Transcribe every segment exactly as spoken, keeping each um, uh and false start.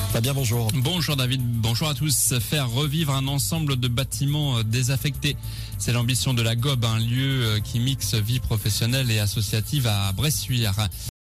Fabien, bonjour. Bonjour David, bonjour à tous. Faire revivre un ensemble de bâtiments désaffectés, c'est l'ambition de la G O B, un lieu qui mixe vie professionnelle et associative à Bressuire.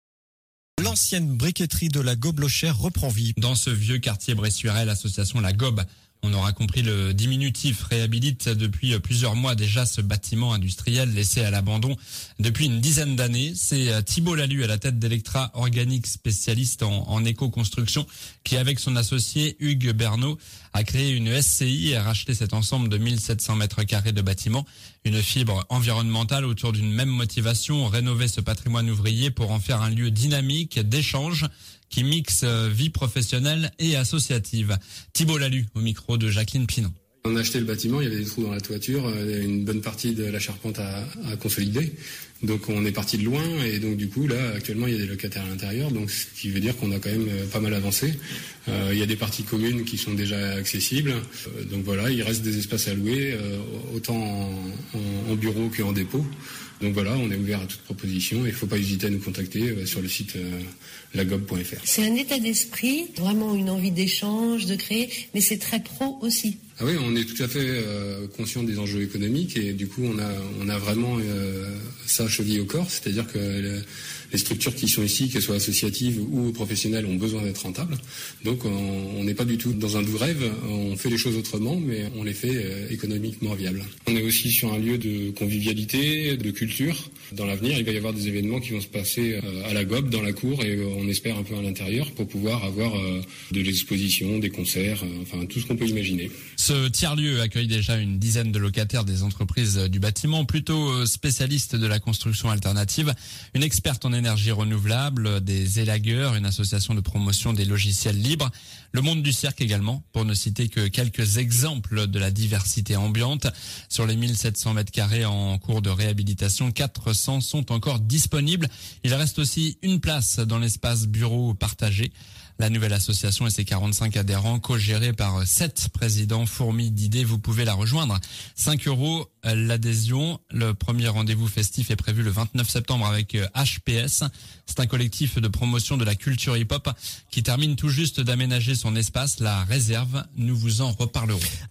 L'ancienne briqueterie de la Goblochère reprend vie. Dans ce vieux quartier bressuirais, l'association La G O B, on aura compris le diminutif, réhabilite depuis plusieurs mois déjà ce bâtiment industriel laissé à l'abandon depuis une dizaine d'années. C'est Thibault Lalu à la tête d'Electra Organique, spécialiste en, en éco-construction, qui avec son associé Hugues Bernot a créé une S C I et a racheté cet ensemble de mille sept cents mètres carrés de bâtiments. Une fibre environnementale autour d'une même motivation, rénover ce patrimoine ouvrier pour en faire un lieu dynamique d'échange qui mixe vie professionnelle et associative. Thibault Lalu au micro de Jacqueline Pinon. On a acheté le bâtiment, il y avait des trous dans la toiture, une bonne partie de la charpente à, à consolider. Donc on est parti de loin et donc du coup là actuellement il y a des locataires à l'intérieur, donc ce qui veut dire qu'on a quand même pas mal avancé. Euh, il y a des parties communes qui sont déjà accessibles. Euh, donc voilà, il reste des espaces à louer, euh, autant en, en, en bureau qu'en dépôt. Donc voilà, on est ouvert à toute proposition et il ne faut pas hésiter à nous contacter euh, sur le site euh, lagob point f r. C'est un état d'esprit, vraiment une envie d'échange, de créer, mais c'est très pro aussi. Ah oui, on est tout à fait euh, conscient des enjeux économiques et du coup on a on a vraiment euh, ça chevillé au corps, c'est-à-dire que le, les structures qui sont ici, qu'elles soient associatives ou professionnelles, ont besoin d'être rentables. Donc on n'est pas du tout dans un doux rêve, on fait les choses autrement, mais on les fait euh, économiquement viables. On est aussi sur un lieu de convivialité, de culture. Dans l'avenir, il va y avoir des événements qui vont se passer euh, à la G O B, dans la cour, et euh, on espère un peu à l'intérieur pour pouvoir avoir euh, de l'exposition, des concerts, euh, enfin tout ce qu'on peut imaginer. Ce tiers-lieu accueille déjà une dizaine de locataires des entreprises du bâtiment, plutôt spécialistes de la construction alternative, une experte en énergie renouvelable, des élagueurs, une association de promotion des logiciels libres, le monde du cirque également, pour ne citer que quelques exemples de la diversité ambiante. Sur les mille sept cents mètres carrés en cours de réhabilitation, quatre cents sont encore disponibles. Il reste aussi une place dans l'espace bureau partagé. La nouvelle association et ses quarante-cinq adhérents, co-gérée par sept présidents fourmis d'idées, vous pouvez la rejoindre. cinq euros l'adhésion. Le premier rendez-vous festif est prévu le vingt-neuf septembre avec H P S. C'est un collectif de promotion de la culture hip-hop qui termine tout juste d'aménager son espace, la réserve. Nous vous en reparlerons.